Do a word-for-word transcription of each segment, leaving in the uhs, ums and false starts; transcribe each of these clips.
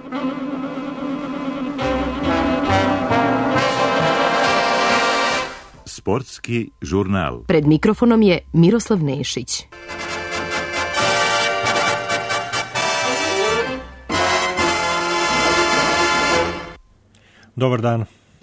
Sportski žurnal. Pred mikrofonom je Miroslav Nešić. Dobar dan.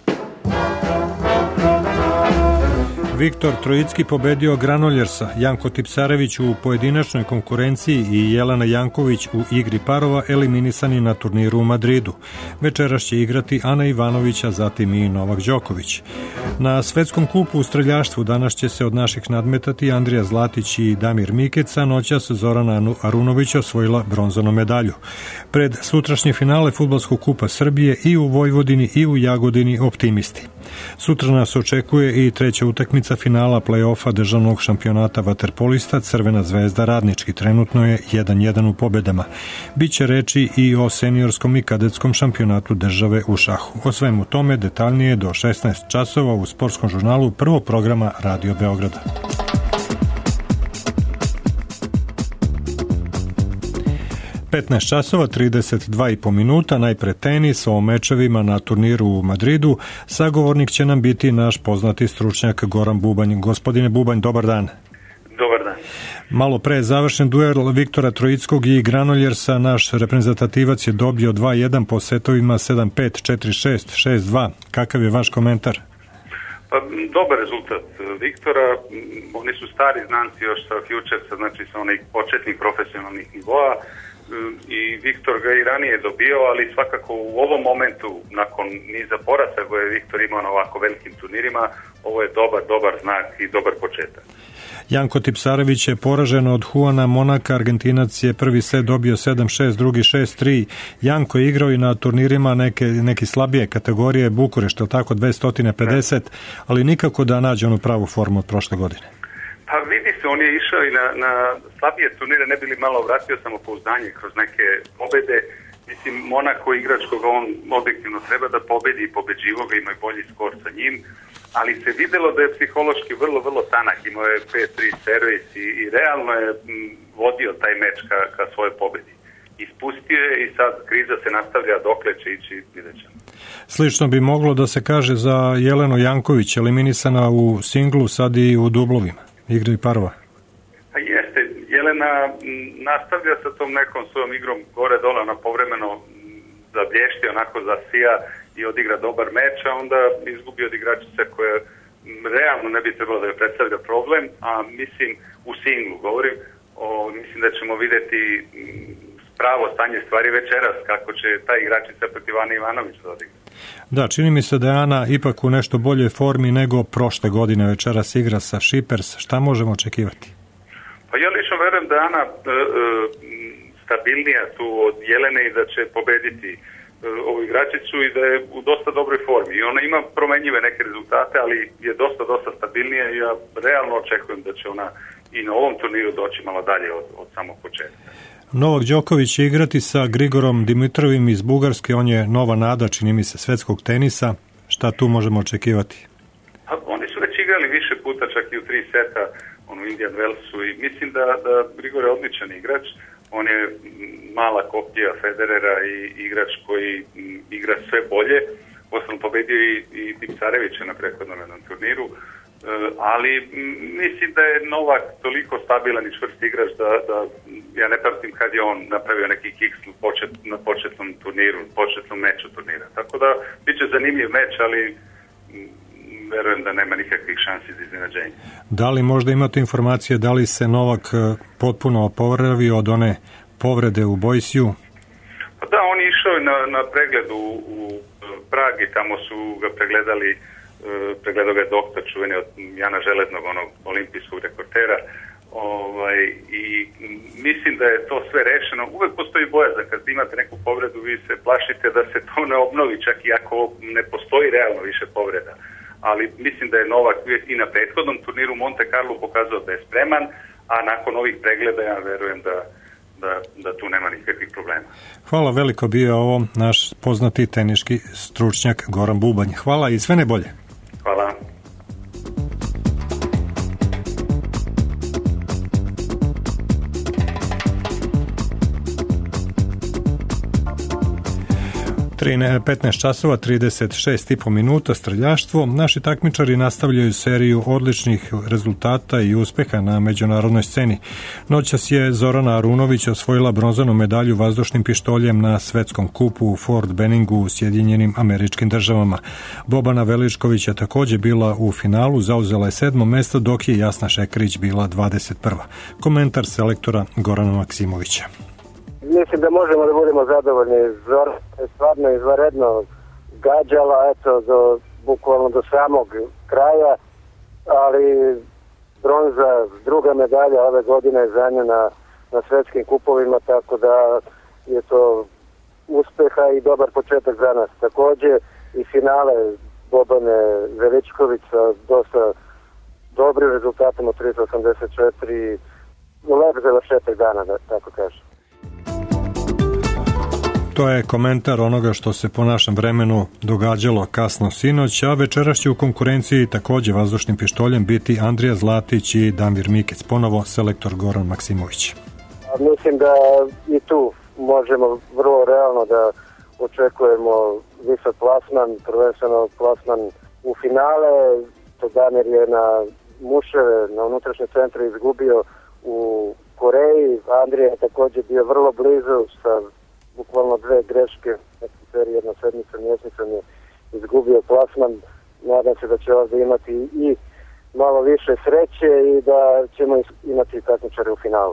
Viktor Trojicki pobedio Granoljersa, Janko Tipsarević u pojedinačnoj konkurenciji i Jelena Janković u igri parova eliminisani na turniru u Madridu. Večeras će igrati Ana Ivanović, a zatim i Novak Đoković. Na svetskom kupu u streljaštvu danas će se od naših nadmetati Andrija Zlatić i Damir Mikeca, noćas Zorana Arunović osvojila bronzanu medalju. Pred sutrašnje finale fudbalskog kupa Srbije i u Vojvodini i u Jagodini optimisti. Sutra nas očekuje i treća utakmica finala play-offa državnog šampionata vaterpolista Crvena zvezda Radnički. Trenutno je jedan jedan u pobedama. Biće reči i o seniorskom i kadetskom šampionatu države u šahu. O svemu tome detaljnije do šesnaest časova u sportskom žurnalu prvog programa Radio Beograda. petnaest časova, trideset dva i po minuta, najpre tenis o mečevima na turniru u Madridu. Sagovornik će nam biti naš poznati stručnjak Goran Bubanj. Gospodine Bubanj, dobar dan. Dobar dan. Malo pre završen duel Viktora Trojickog i Granoljersa, naš reprezentativac je dobio dva jedan po setovima sedam pet, četiri šest, šest dva. Kakav je vaš komentar? Pa, dobar rezultat Viktora. Oni su stari znanci još sa Futuresa, znači sa onih početnih profesionalnih nivoa. I Viktor ga i ranije dobio, ali svakako u ovom momentu, nakon niza poraza koje je Viktor imao na ovako velikim turnirima, ovo je dobar, dobar znak i dobar početak. Janko Tipsarević je poražen od Juana Monaka, Argentinac je prvi set dobio sedam šest, drugi šest tri. Janko je igrao i na turnirima neke, neke slabije kategorije, Bukurešt, ili tako, dvesta pedeset, ali nikako da nađe onu pravu formu od prošle godine. Pa vidi se, on je išao i na, na slabije turnire, ne bi li malo vratio samopouzdanje kroz neke pobede. Mislim, Monako igrač koga on objektivno treba da pobedi i pobeđivo ga, ima i bolji skor sa njim, ali se videlo da je psihološki vrlo, vrlo tanak, imao je pet tri servis i, i realno je m, vodio taj meč ka, ka svoje pobedi. Ispustio je i sad kriza se nastavlja, dokle će ići, vidjet ćemo. Slično bi moglo da se kaže za Jelenu Janković, eliminisana u singlu, sad i u dublovima. Igri parova. Pa jeste, Jelena nastavlja sa tom nekom svojom igrom gore dole, ona povremeno zablješti, onako zasija i odigra dobar meč, a onda izgubi od igračice koje realno ne bi trebalo da je predstavlja problem, a mislim u singlu govorim, o, mislim da ćemo vidjeti pravo stanje stvari večeras, kako će ta igračica protiv Ane Ivanović da odigra. Da, čini mi se da je Ana ipak u nešto boljoj formi nego prošle godine. Večeras igra sa Šipers. Šta možemo očekivati? Pa ja lično verujem da je Ana e, e, stabilnija tu od Jelene i da će pobediti e, ovu igračicu i da je u dosta dobroj formi. I ona ima promenjive neke rezultate, ali je dosta, dosta stabilnija i ja realno očekujem da će ona i na ovom turniru doći malo dalje od, od samog početka. Novak Đoković će igrati sa Grigorom Dimitrovim iz Bugarske, on je nova nada, čini mi se, svetskog tenisa. Šta tu možemo očekivati? Pa, oni su već igrali više puta, čak i u tri seta, on u Indian Wellsu, i mislim da, da Grigor je odličan igrač. On je mala kopija Federera i igrač koji m, igra sve bolje. Osnovno pobedio i, i Tipsarevića na prethodnom jednom turniru. Ali mislim da je Novak toliko stabilan i čvrst igrač da, da ja ne pamtim kad je on napravio neki kiks počet, na početnom turniru, početnom meču turnira. Tako da bit će zanimljiv meč, ali verujem da nema nikakvih šansi za iznenađenje. Da li možda imate informacije da li se Novak potpuno oporavio od one povrede u Boisiju? Pa da, on je išao na, na pregled u, u Pragi, tamo su ga pregledali, pregledao ga je doktor čuveni od Jana Železnog, onog olimpijskog rekordera, ovaj, i mislim da je to sve rešeno. Uvek postoji bojazan, kad imate neku povredu, vi se plašite da se to ne obnovi, čak i ako ne postoji realno više povreda. Ali mislim da je Novak i na prethodnom turniru Monte Carlo pokazao da je spreman, a nakon ovih pregleda ja verujem da Da, da tu nema nikakvih problema. Hvala veliko, bio je ovo naš poznati teniški stručnjak Goran Bubanj. Hvala i sve najbolje. Hvala. petnaest časova trideset šest i po minuta streljaštvo. Naši takmičari nastavljaju seriju odličnih rezultata i uspeha na međunarodnoj sceni. Noćas je Zorana Arunović osvojila bronzanu medalju vazdušnim pištoljem na svetskom kupu u Fort Benningu u Sjedinjenim Američkim Državama. Bobana Veličković je također bila u finalu, zauzela je sedmo mesto, dok je Jasna Šekrić bila dvadeset prva. Komentar selektora Gorana Maksimovića. Mislim da možemo da budemo zadovoljni. Zora je stvarno izvanredno gađala, eto, do, bukvalno do samog kraja, ali bronza, druga medalja ove godine je za nju na, na svetskim kupovima, tako da je to uspeha i dobar početak za nas. Također i finale Bobane Veličković sa dosta dobrim rezultatom od tristo osamdeset četiri, lep završetak dana, da tako kažem. To je komentar onoga što se po našem vremenu događalo kasno sinoć, a večeras će u konkurenciji također vazdušnim pištoljem biti Andrija Zlatić i Damir Mikec, ponovo selektor Goran Maksimović. Mislim da i tu možemo vrlo realno da očekujemo visok plasman, prvenstveno plasman u finale. To Damir je na muševe, na unutrašnje centre izgubio u Koreji. Andrija je također bio vrlo blizu sa bukvalno dve greške, jedna sedmica, mjesecom je izgubio plasman. Nadam se da će ovdje imati i malo više sreće i da ćemo imati takmičare u finalu.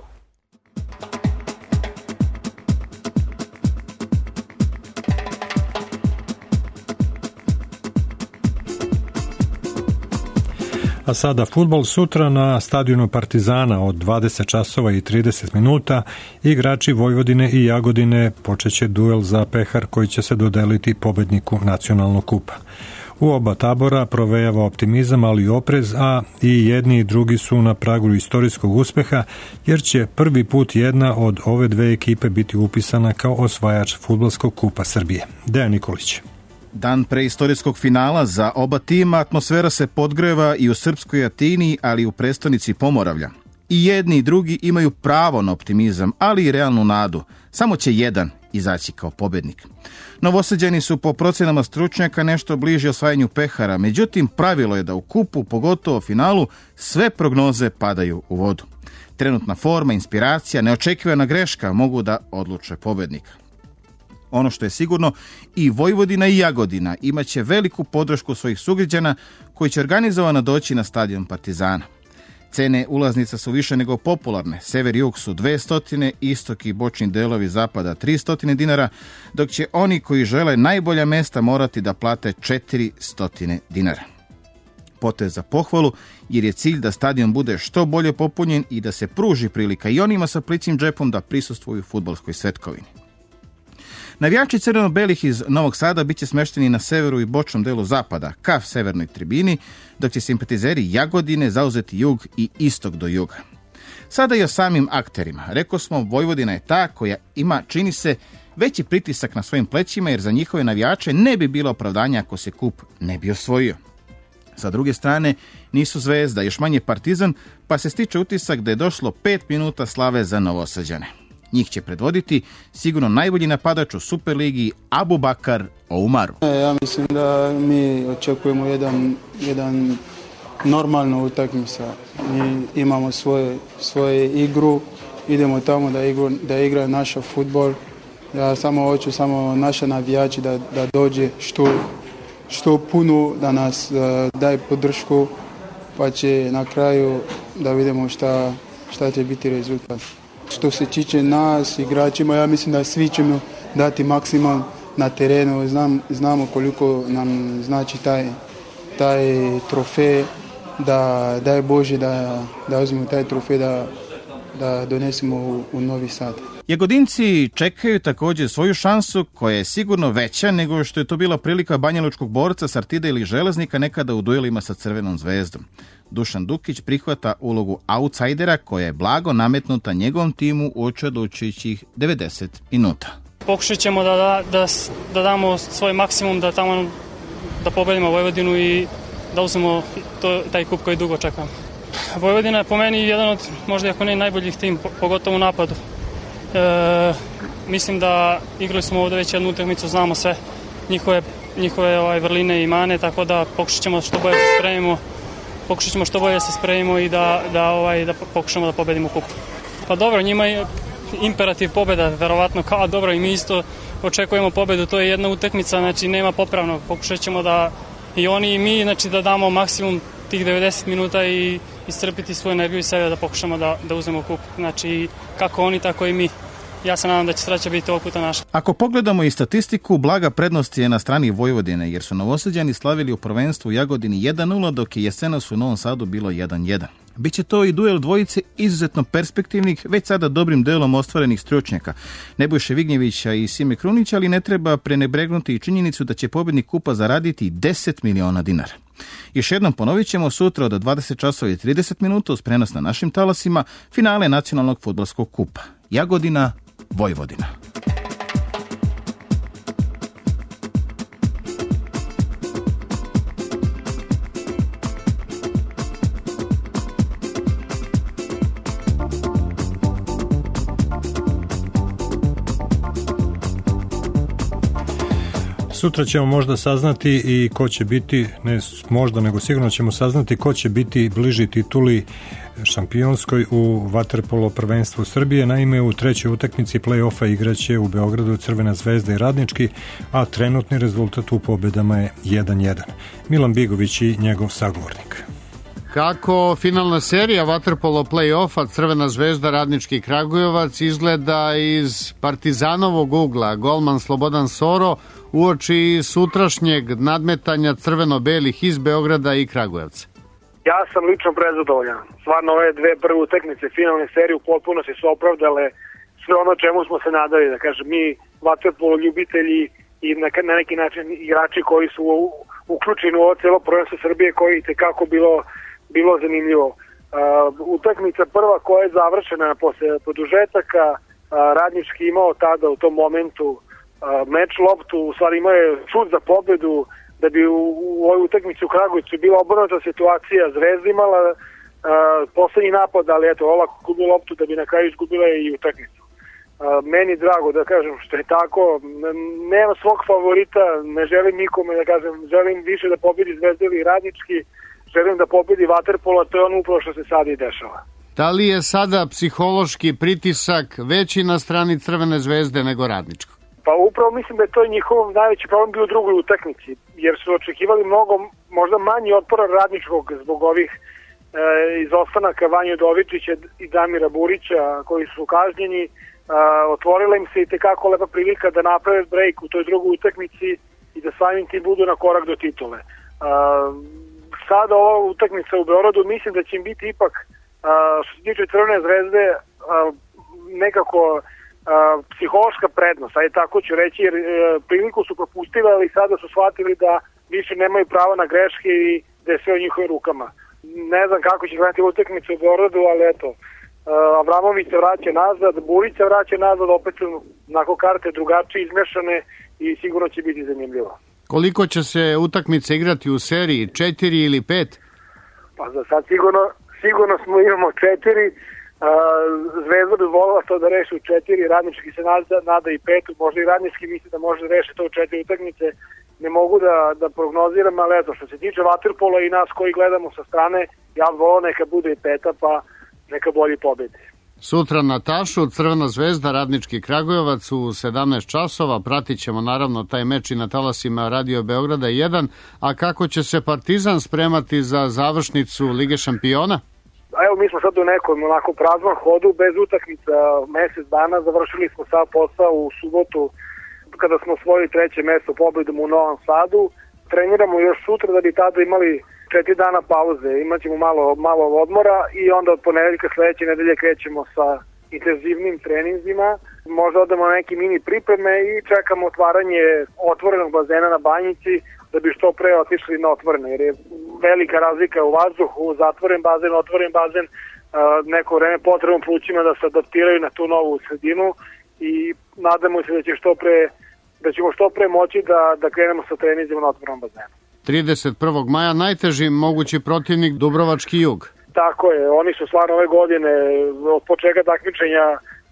A sada fudbal. Sutra na stadionu Partizana od dvadeset časova i trideset minuta igrači Vojvodine i Jagodine počeće duel za pehar koji će se dodeliti pobedniku nacionalnog kupa. U oba tabora provejava optimizam, ali i oprez, a i jedni i drugi su na pragu istorijskog uspeha, jer će prvi put jedna od ove dve ekipe biti upisana kao osvajač fudbalskog kupa Srbije. Dejan Nikolić. Dan pre istorijskog finala za oba tima atmosfera se podgreva i u srpskoj Atini, ali i u prestonici Pomoravlja. I jedni i drugi imaju pravo na optimizam, ali i realnu nadu. Samo će jedan izaći kao pobednik. Novosađani su po procenama stručnjaka nešto bliži osvajanju pehara, međutim pravilo je da u kupu, pogotovo finalu, sve prognoze padaju u vodu. Trenutna forma, inspiracija, neočekivana greška mogu da odluče pobednika. Ono što je sigurno, i Vojvodina i Jagodina imaće veliku podršku svojih sugrađana koji će organizovano doći na stadion Partizana. Cene ulaznica su više nego popularne. Sever i jug su dvesta, istok i bočni delovi zapada tristo dinara, dok će oni koji žele najbolja mesta morati da plate četiristo dinara. Potez za pohvalu, jer je cilj da stadion bude što bolje popunjen i da se pruži prilika i onima sa plićim džepom da prisustvuju fudbalskoj svetkovini. Navijači crveno-belih iz Novog Sada bit će smešteni na severu i bočnom delu zapada, ka severnoj tribini, dok će simpatizeri Jagodine zauzeti jug i istok do juga. Sada i o samim akterima. Rekao smo, Vojvodina je ta koja ima, čini se, veći pritisak na svojim plećima, jer za njihove navijače ne bi bilo opravdanja ako se kup ne bi osvojio. Sa druge strane, nisu Zvezda, još manje Partizan, pa se stiče utisak da je došlo pet minuta slave za Novosađane. Njih će predvoditi sigurno najbolji napadač u Superligi Abubakar Oumaru. Ja mislim da mi očekujemo jedan, jedan normalnu utakmicu. Mi imamo svoje, svoje igru, idemo tamo da, igru, da igra naša fudbal. Ja samo hoću samo naša navijači da, da dođe što, što puno, da nas uh, daje podršku, pa će na kraju da vidimo šta, šta će biti rezultat. Što se tiče nas, igračima, ja mislim da svi ćemo dati maksimum na terenu. Znam, znamo koliko nam znači taj, taj trofej, da daj Bože da, da uzmemo taj trofej, da, da donesemo u, u Novi Sad. Jagodinci čekaju također svoju šansu koja je sigurno veća nego što je to bila prilika banjalučkog borca Sartida ili Železnika nekada u duelima sa Crvenom zvezdom. Dušan Dukić prihvata ulogu outsidera koja je blago nametnuta njegovom timu uoči odlučujućih devedeset minuta. Pokušat ćemo da, da, da, da damo svoj maksimum, da tamo da pobedimo Vojvodinu i da uzmemo to, taj kup koji dugo čekamo. Vojvodina je po meni jedan od možda ako ne najboljih tim, pogotovo u napadu. E, mislim da igrali smo ovdje već jednu utakmicu, znamo sve njihove, njihove ovaj, vrline i mane, tako da pokušat ćemo što bolje se spremimo, pokušat ćemo što bolje se spremimo i da, da, ovaj, da pokušamo da pobedimo kup. Pa dobro, njima je imperativ pobeda, verovatno kao dobro i mi isto očekujemo pobedu, to je jedna utakmica, znači nema popravnog, pokušat ćemo da i oni i mi, znači da damo maksimum tih devedeset minuta i iscrpiti svoju energiju i sebe da pokušamo da, da uzmemo kup, znači kako oni, tako i mi. Ja se nadam da će sreća biti ovog puta naša. Ako pogledamo i statistiku, blaga prednost je na strani Vojvodine, jer su Novosađani slavili u prvenstvu u Jagodini jedan nula, dok je jesenas u Novom Sadu bilo jedan jedan. Biće to i duel dvojice izuzetno perspektivnih, već sada dobrim delom ostvarenih stručnjaka, Nebojše Vignjevića i Sime Krunića, ali ne treba prenebregnuti i činjenicu da će pobednik kupa zaraditi deset miliona dinara. Još jednom ponovit ćemo sutra od dvadeset časova i trideset minuta uz prenos na našim talasima finale nacionalnog fudbalskog kupa. Jagodina, Vojvodina. Sutra ćemo možda saznati i ko će biti, ne možda nego sigurno ćemo saznati ko će biti bliži tituli šampionskoj u vaterpolo prvenstvu Srbije. Naime, u trećoj utakmici play-offa igraće u Beogradu Crvena zvezda i Radnički, a trenutni rezultat u pobedama je jedan jedan. Milan Bigović i njegov sagovornik. Kako finalna serija vaterpolo play-offa Crvena zvezda Radnički Kragujevac izgleda iz Partizanovog ugla? Golman Slobodan Soro uoči sutrašnjeg nadmetanja crveno-belih iz Beograda i Kragujevca. Ja sam lično prezadovoljan. Stvarno ove dve prve utakmice finalne serije u potpunosti su opravdale sve ono čemu smo se nadali. Da kažem, mi vaterpolo ljubitelji i na, na neki način igrači koji su uključeni u ovo celo prvenstvo Srbije, koji je tekako bilo, bilo zanimljivo. Uh, utakmica prva koja je završena posle produžetaka, uh, Radnički imao tada u tom momentu uh, meč loptu, u stvari imao je šut za pobedu, da bi u, u ovoj utakmici u Kragujevcu bila obrnuta situacija. Zvezda imala uh, poslednji napad, ali eto, olako gubila loptu da bi na kraju izgubila i utakmicu. Uh, meni drago da kažem što je tako, nema svog favorita, ne želim nikome da kažem, želim više da pobedi Zvezda ili Radnički, želim da pobedi vaterpolo, to je ono upravo što se sada i dešava. Da li je sada psihološki pritisak veći na strani Crvene zvezde nego Radničkog? Pa upravo mislim da je to njihov najveći problem bio u drugoj utakmici, jer su očekivali mnogo, možda manji otpora Radničkog zbog ovih e, izostanaka Vanju Dovičića i Damira Burića koji su kažnjeni. E, otvorila im se i tekako lepa prilika da naprave break u toj drugoj utakmici i da samim tim budu na korak do titule. E, sada ova utakmica u Beogradu mislim da će im biti ipak, e, što se tiče Crvene zvezde, e, nekako Uh, psihološka prednost, aj tako ću reći, jer uh, priliku su propustili, ali sada su shvatili da više nemaju prava na greške i da je sve u njihovim rukama. Ne znam kako će gledati utakmicu u Beogradu, ali eto, uh, Avramović se vraća nazad, Burić se vraća nazad, opet su nakon karte drugačije izmešane i sigurno će biti zanimljivo. Koliko će se utakmice igrati u seriji, četiri ili pet? Pa za sad sigurno, sigurno smo imamo četiri. Uh, Zvezda bi volila to da reši u četiri, Radnički se nada, nada i petu, možda i Radnički misli da može da reši to u četiri utakmice, ne mogu da, da prognoziram, ali eto, što se tiče vaterpola i nas koji gledamo sa strane, ja volio neka bude i peta, pa neka bolji pobedi. Sutra na Tašu, Crvena zvezda, Radnički Kragujevac u sedamnaest časova, pratit ćemo naravno taj meč i na talasima Radio Beograda jedan, a kako će se Partizan spremati za završnicu Lige šampiona? Evo, mi smo sad u nekom onako praznom hodu, bez utakmica mesec dana, završili smo sav posao u subotu kada smo osvojili treće mesto pobedom u Novom Sadu. Treniramo još sutra da bi tada imali četiri dana pauze, imaćemo malo, malo odmora i onda od ponedeljka sledeće nedelje krećemo sa intenzivnim treninzima. Možda odemo na neke mini pripreme i čekamo otvaranje otvorenog bazena na Banjici da bi što pre otišli na otvorene, jer je velika razlika u vazduhu, zatvoren bazen, otvoren bazen, neko vreme potrebno plućima da se adaptiraju na tu novu sredinu i nadamo se da će što pre, da ćemo što pre moći da, da krenemo sa treninzima na otvorenom bazenu. trideset prvog maja najteži mogući protivnik Dubrovački Jug. Tako je, oni su stvarno ove godine od početka takmičenja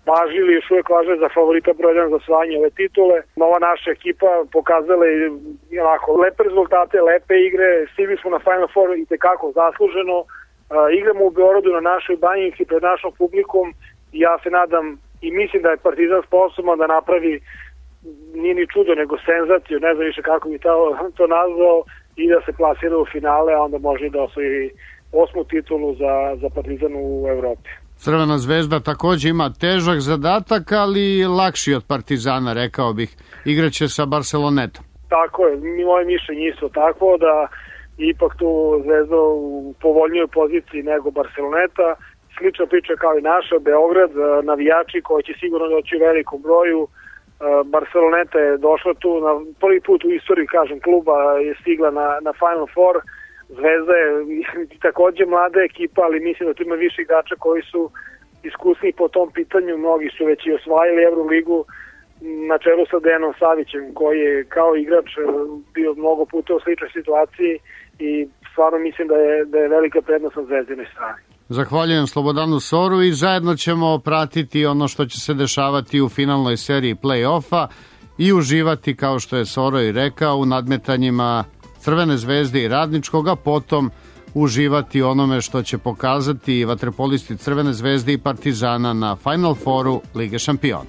važili, još uvijek važe za favorita broj jedan za osvajanje ove titule. Nova naša ekipa pokazala je onako lepe rezultate, lepe igre, stigli smo na Final Four i tekako zasluženo. Uh, igramo u Beogradu na našoj banjinki pred našom publikom i ja se nadam i mislim da je Partizan sposoban da napravi, nije ni čudo nego senzaciju, ne znam više kako bi to, to nazvao, i da se plasira u finale, a onda može i da osvoji osmu titulu za, za Partizan u Evropi. Crvena zvezda takođe ima težak zadatak, ali lakši od Partizana, rekao bih. Igraće sa Barcelonetom. Tako je, moje mišljenje isto tako da ipak tu Zvezda u povoljnijoj poziciji nego Barceloneta. Slična priča kao i naša, Beograd, navijači koji će sigurno doći u velikom broju. Barceloneta je došla tu na prvi put u istoriji, kažem, kluba je stigla na, na Final Four. Zvezda je takođe mlada ekipa, ali mislim da tu ima više igrača koji su iskusni po tom pitanju. Mnogi su već i osvajali Euroligu na čelu sa Dejanom Savićem, koji je kao igrač bio mnogo puta u sličnoj situaciji i stvarno mislim da je, da je velika prednost na Zvezdinoj strani. Zahvaljujem Slobodanu Soru i zajedno ćemo pratiti ono što će se dešavati u finalnoj seriji play-offa i uživati, kao što je Soro i rekao, u nadmetanjima Crvene zvezde i Radničkog, a potom uživati onome što će pokazati vaterpolisti Crvene zvezde i Partizana na Final Fouru Lige šampiona.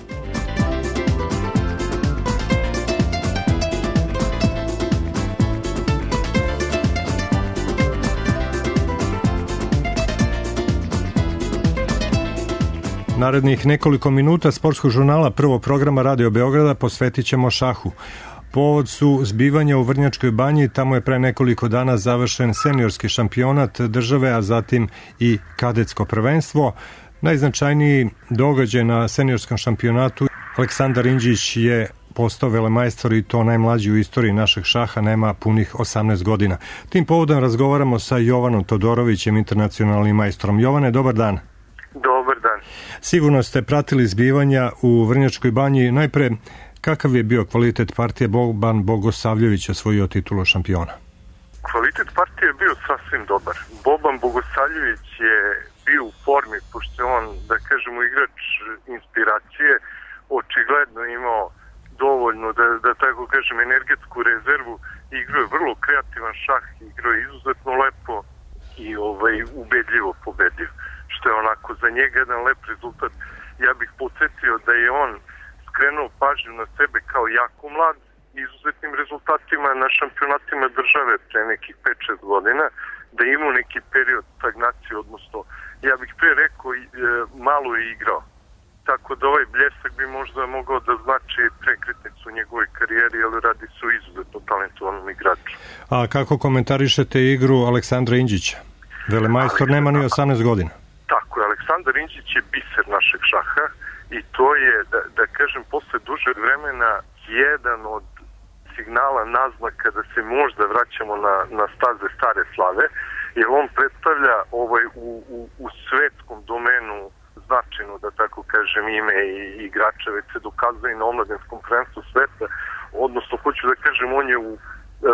Narednih nekoliko minuta sportskog žurnala prvog programa Radio Beograda posvetit ćemo šahu. Povod su zbivanja u Vrnjačkoj banji, tamo je pre nekoliko dana završen seniorski šampionat države, a zatim i kadetsko prvenstvo. Najznačajniji događaj na seniorskom šampionatu, Aleksandar Indžić je postao velemajstor i to najmlađi u istoriji našeg šaha, nema punih osamnaest godina. Tim povodom razgovaramo sa Jovanom Todorovićem, internacionalnim majstorom. Jovane, dobar dan. Dobar dan. Sigurno ste pratili zbivanja u Vrnjačkoj banji. Najpre, kakav je bio kvalitet partije? Boban Bogosavljević osvojio titulu šampiona. Kvalitet partije je bio sasvim dobar. Boban Bogosavljević je bio u formi, pošto je on, da kažemo, igrač inspiracije, očigledno imao dovoljno, da, da tako kažem, energetsku rezervu. Igrao je vrlo kreativan šah, igrao je izuzetno lepo i ovaj, ubedljivo pobedio, što je onako za njega jedan lep rezultat. Ja bih podsjetio da je on skrenuo pažnju na sebe kao jako mlad, izuzetnim rezultatima na šampionatima države pre nekih pet šest godina, da je imao neki period stagnacije, odnosno, ja bih pre rekao, e, malo je igrao. Tako da ovaj bljesak bi možda mogao da znači prekretnicu u njegovoj karijeri, ali radi se o izuzetno talentovanom igraču. A kako komentarišete igru Aleksandra Indžića? Velemajstor nema ni osamnaest godina. Tako je, Aleksandar Indžić je biser našeg šaha i to je, da, da kažem, posle dužeg vremena jedan od signala naznaka da se možda vraćamo na, na staze stare slave, jer on predstavlja ovaj, u, u, u svetskom domenu značajno, da tako kažem, ime i igrača, već se dokazuje i na omladinskom prvenstvu sveta, odnosno, hoću da kažem, on je u e,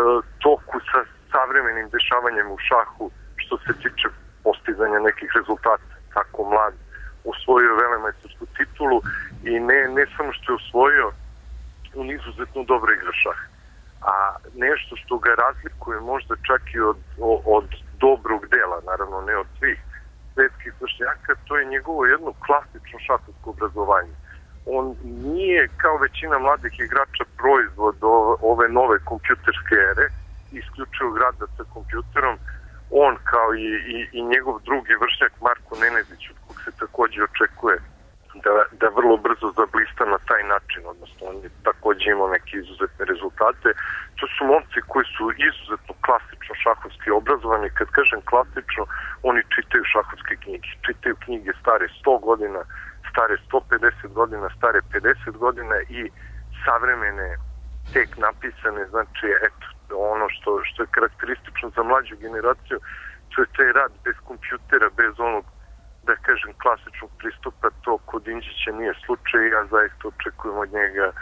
toku sa savremenim dešavanjem u šahu, što se tiče postizanja nekih rezultata, tako mlad, osvojio velemajstorsku titulu i ne, ne samo što je osvojio, on izuzetno dobro igra šah. A nešto što ga razlikuje možda čak i od, od dobrog dela, naravno ne od svih svetskih vršnjaka, to je njegovo jedno klasično šahovsko obrazovanje. On nije kao većina mladih igrača proizvod ove nove kompjuterske ere, isključio rada sa kompjuterom. On kao i, i, i njegov drugi vršnjak Marko Nenezić, od kog se takođe očekuje da, da vrlo brzo zablista na taj način, odnosno on je takođe imao neke izuzetne rezultate. To su momci koji su izuzetno klasično šahovski obrazovani. Kad kažem klasično, oni čitaju šahovske knjige. Čitaju knjige stare sto godina, stare sto pedeset godina, stare pedeset godina i savremene tek napisane, znači eto, ono što, što je karakteristično za mlađu generaciju, to je taj rad bez kompjutera, bez onog, da kažem, klasičnog pristupa. To kod Indžića nije slučaj. Ja zaista očekujem od njega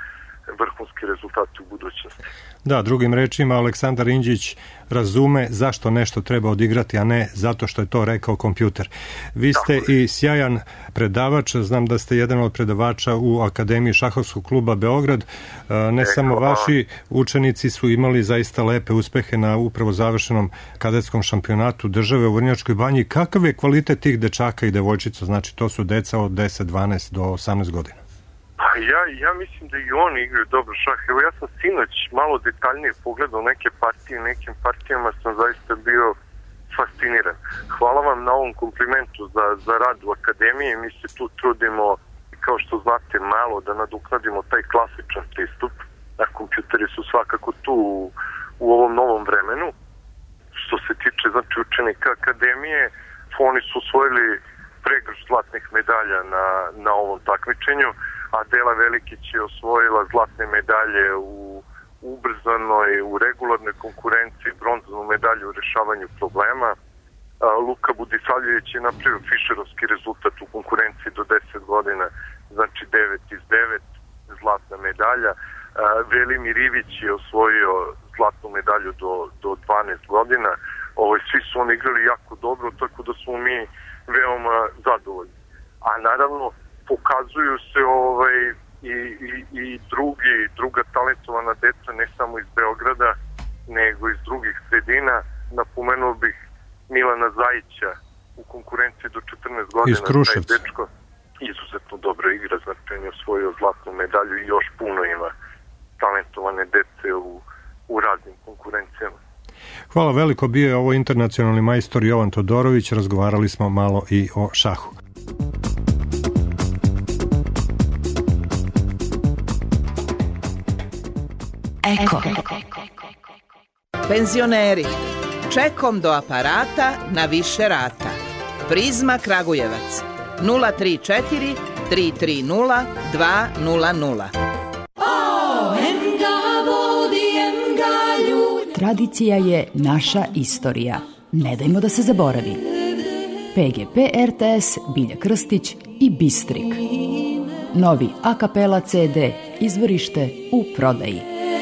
vrhunski rezultati u budućnosti. Da, drugim rečima, Aleksandar Indžić razume zašto nešto treba odigrati, a ne zato što je to rekao kompjuter. Vi ste Tako. i sjajan predavač, znam da ste jedan od predavača u Akademiji šahovskog kluba Beograd. Ne e, samo hvala. Vaši učenici su imali zaista lepe uspehe na upravo završenom kadetskom šampionatu države u Vrnjačkoj Banji. Kakav je kvalitet tih dečaka i devojčica? Znači, to su deca od deset, dvanaest do osamnaest godina. Pa ja, ja mislim da i oni igraju dobro šah. Evo ja sam sinoć malo detaljnije pogledao neke partije, nekim partijama sam zaista bio fasciniran. Hvala vam na ovom komplimentu za, za rad u Akademiji. Mi se tu trudimo, kao što znate, malo da nadoknadimo taj klasičan pristup. A kompjuteri su svakako tu u, u ovom novom vremenu. Što se tiče znači, učenika Akademije, oni su osvojili pregršt zlatnih medalja na, na ovom takmičenju. Adela Velikić je osvojila zlatne medalje u ubrzanoj, u regularnoj konkurenciji, bronzanu medalju u rešavanju problema. Luka Budisavljević je napravio fišerovski rezultat u konkurenciji do deset godina, znači devet iz devet, zlatna medalja. Velimir Ivić je osvojio zlatnu medalju do, do dvanaest godina. Ovo, svi su oni igrali jako dobro, tako da smo mi veoma zadovoljni. A naravno, pokazuju se ovaj i, i, i drugi, druga talentovana deca, ne samo iz Beograda, nego iz drugih sredina. Napomenuo bih Milana Zajića u konkurenciji do četrnaest godina. Iz Kruševca. Taj dečko izuzetno dobra igra, znači on je osvojio zlatnu medalju i još puno ima talentovane dece u, u raznim konkurencijama. Hvala veliko, bio je ovo internacionalni majstor Jovan Todorović, razgovarali smo malo i o šahu. Eko. Penzioneri, čekom do aparata na više rata. Prizma Kragujevac nula tri četiri tri tri nula dva nula nula. Tradicija je naša istorija. Ne dajmo da se zaboravi. P G P R T S, Bilja Krstić i Bistrik. Novi a kapela C D, izvorište u prodaji.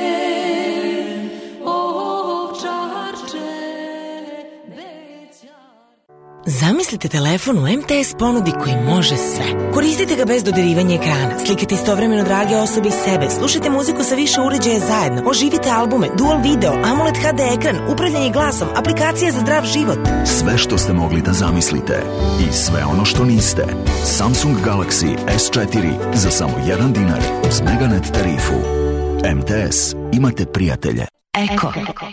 Zamislite telefon u M T S ponudi koji može sve. Koristite ga bez dodirivanja ekrana, slikate istovremeno drage osobe i sebe, slušajte muziku sa više uređaja zajedno, oživite albume, dual video, AMOLED H D ekran, upravljanje glasom, aplikacija za zdrav život. Sve što ste mogli da zamislite i sve ono što niste. Samsung Galaxy S četiri za samo jedan dinar uz Meganet tarifu. M T S. Imate prijatelje. Eko.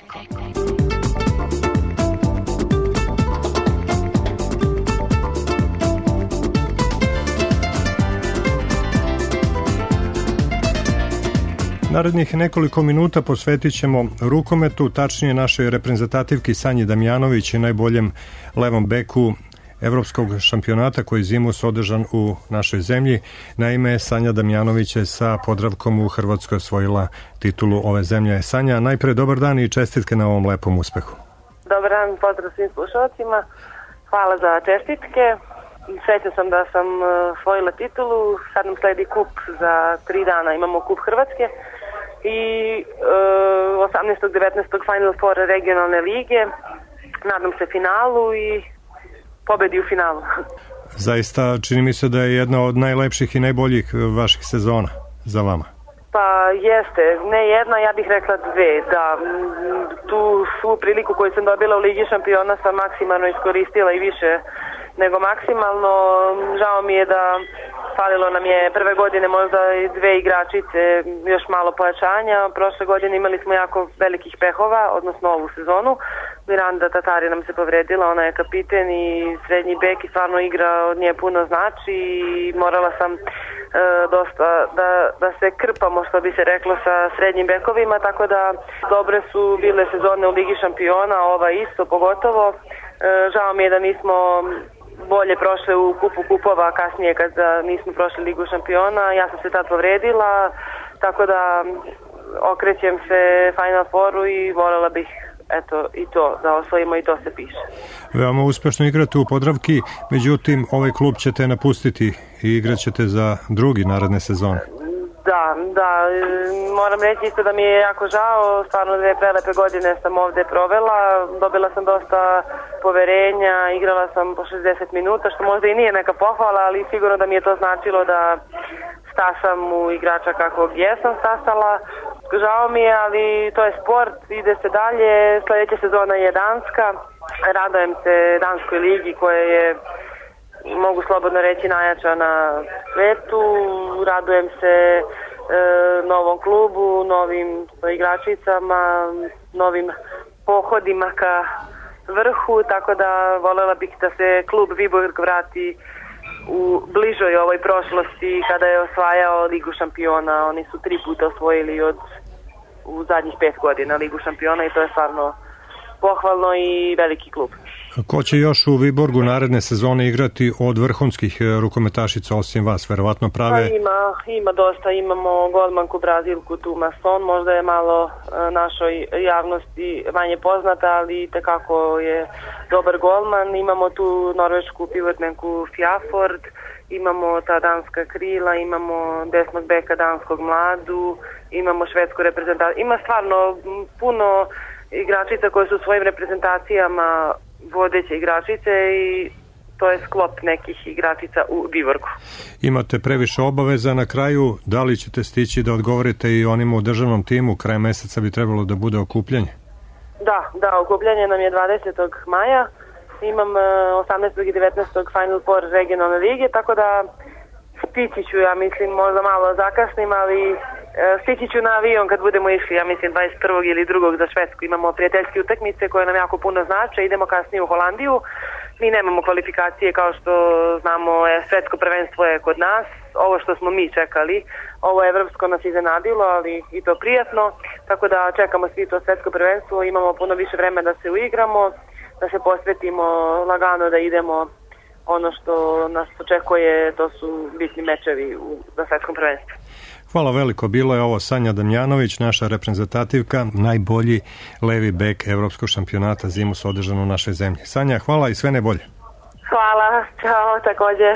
Narednih nekoliko minuta posvetit ćemo rukometu, tačnije našoj reprezentativki Sanji Damjanović i najboljem levom beku evropskog šampionata koji zimus održan u našoj zemlji. Naime, Sanja Damjanović je sa Podravkom u Hrvatskoj osvojila titulu ove zemlje. Sanja, najpre dobar dan i čestitke na ovom lepom uspehu. Dobar dan, pozdrav svim slušalcima. Hvala za čestitke. Srećna sam da sam osvojila titulu. Sad nam sledi kup za tri dana. Imamo kup Hrvatske i uh, osamnaestog devetnaestog Final Four regionalne lige. Nadam se finalu i pobedi u finalu. Zaista čini mi se da je jedna od najlepših i najboljih vaših sezona za vama. Pa jeste, ne jedna, ja bih rekla dve, da tu svu priliku koju sam dobila u Ligi šampiona sam maksimalno iskoristila i više nego maksimalno. Žao mi je da falilo nam je prve godine možda i dve igračice, još malo pojačanja. Prošle godine imali smo jako velikih pehova, odnosno ovu sezonu. Miranda Tatari nam se povredila, ona je kapiten i srednji bek i stvarno igra od nje puno znači i morala sam e, dosta da, da se krpamo, što bi se reklo, sa srednjim bekovima, tako da dobre su bile sezone u Ligi šampiona, ova isto pogotovo. E, žao mi je da nismo bolje prošle u kupu kupova kasnije kad nismo prošli Ligu šampiona. Ja sam se tad povredila, tako da okrećem se Final Fouru i voljela bih eto i to da osvojimo i to se piše. Veoma uspešno igrate u Podravki, međutim ovaj klub ćete napustiti i igrat ćete za drugi naredne sezone. Da, da, moram reći isto da mi je jako žao, stvarno dve prelepe godine sam ovde provela, dobila sam dosta poverenja, igrala sam po šezdeset minuta, što možda i nije neka pohvala, ali sigurno da mi je to značilo da stasam u igrača kakvog jesam stasala. Žao mi je, ali to je sport, ide se dalje, sledeća sezona je Danska, radujem se Danskoj ligi koja je, mogu slobodno reći, najjača na svetu, radujem se e, novom klubu, novim igračicama, novim pohodima ka vrhu, tako da volela bih da se klub Viborg vrati u bližoj ovoj prošlosti kada je osvajao Ligu šampiona. Oni su tri puta osvojili od, u zadnjih pet godina Ligu šampiona i to je stvarno pohvalno i veliki klub. Ko će još u Viborgu naredne sezone igrati od vrhunskih rukometašica osim vas? Verovatno prave... Pa ima, ima dosta. Imamo golmanku Brazilku tu Mason, možda je malo našoj javnosti manje poznata, ali tekako je dobar golman. Imamo tu norvešku pivotmenku Fjaford, imamo ta danska krila, imamo desnog beka danskog Mladu, imamo švedsku reprezentaciju. Ima stvarno puno igračica koje su svojim reprezentacijama vodeće igračice i to je sklop nekih igračica u Viborgu. Imate previše obaveza na kraju, da li ćete stići da odgovorite i onima u državnom timu? Kraj meseca bi trebalo da bude okupljanje. Da, da, okupljanje nam je dvadesetog maja, imam osamnaestog i devetnaestog Final Four regionalne lige, tako da stići ću, ja mislim, možda malo zakasnim, ali stići ću na avion kad budemo išli, ja mislim dvadeset prvog ili drugog za Švedsku. Imamo prijateljske utakmice koje nam jako puno znače, idemo kasnije u Holandiju. Mi nemamo kvalifikacije kao što znamo, svetsko prvenstvo je kod nas, ovo što smo mi čekali, ovo evropsko nas iznenadilo, ali i to prijatno, tako da čekamo svi to svetsko prvenstvo, imamo puno više vremena da se uigramo, da se posvetimo lagano, da idemo. Ono što nas očekuje, to su bitni mečevi u, za svetskom prvenstvu. Hvala veliko, bilo je ovo Sanja Damjanović, naša reprezentativka, najbolji levi bek evropskog šampionata zimus održan u našoj zemlji. Sanja, hvala i sve najbolje. Hvala, čao, takođe.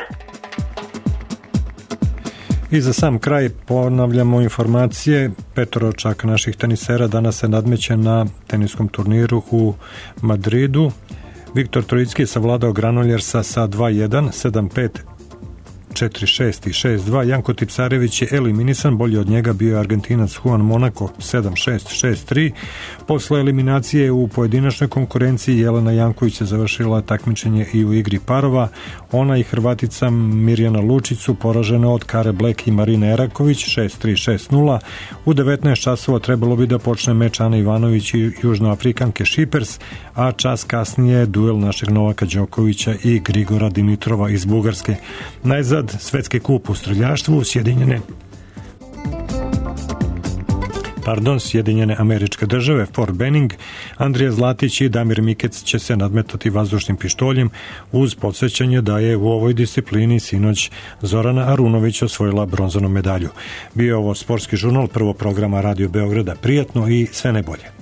I za sam kraj ponavljamo informacije. Petoročak naših tenisera danas se nadmeće na teniskom turniru u Madridu. Viktor Trojicki je savladao Granoljersa sa dva jedan, sedam pet, četiri šest i šest dva. Janko Tipsarević je eliminisan, bolji od njega bio je Argentinac Juan Monaco sedam šest, šest tri. Posle eliminacije u pojedinačnoj konkurenciji Jelena Janković je završila takmičenje i u igri parova. Ona i Hrvatica Mirjana Lučić su poražene od Kare Black i Marine Eraković šest tri, šest nula. U devetnaest časova trebalo bi da počne meč Ane Ivanović i Južnoafrikanke Šipers, a čas kasnije duel našeg Novaka Đokovića i Grigora Dimitrova iz Bugarske. Najzad svetski kup u streljaštvu, Sjedinjene Pardon, Sjedinjene Američke Države, Fort Benning, Andrija Zlatić i Damir Mikec će se nadmetati vazdušnim pištoljem uz podsjećanje da je u ovoj disciplini sinoć Zorana Arunović osvojila bronzanu medalju. Bio je ovo sportski žurnal, prvo programa Radio Beograda. Prijatno i sve najbolje.